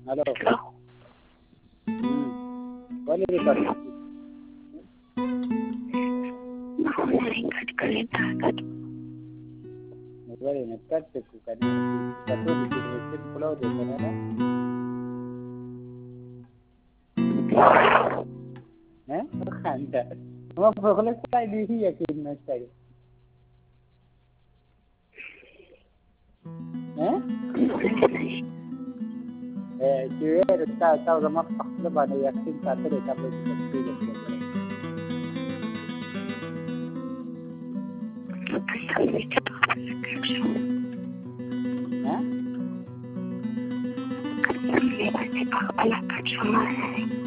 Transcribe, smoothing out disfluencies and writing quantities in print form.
Hello. Hello. बोलिए record. नहीं cut कर कट ಮೊಬೈಲ್ ನೆಟ್ಕಟ್ಟಬೇಕು ಕನೆ ಕಟ್ಟೋದಿಕ್ಕೆ ಸಿಂಪಲ್ ಆಗಿ ಕನೆ ಖಂಡ वो बगल साइड ही है कि ना साइड हैं ये ta zama fakla ba ne yakin ta tare ta bai अलग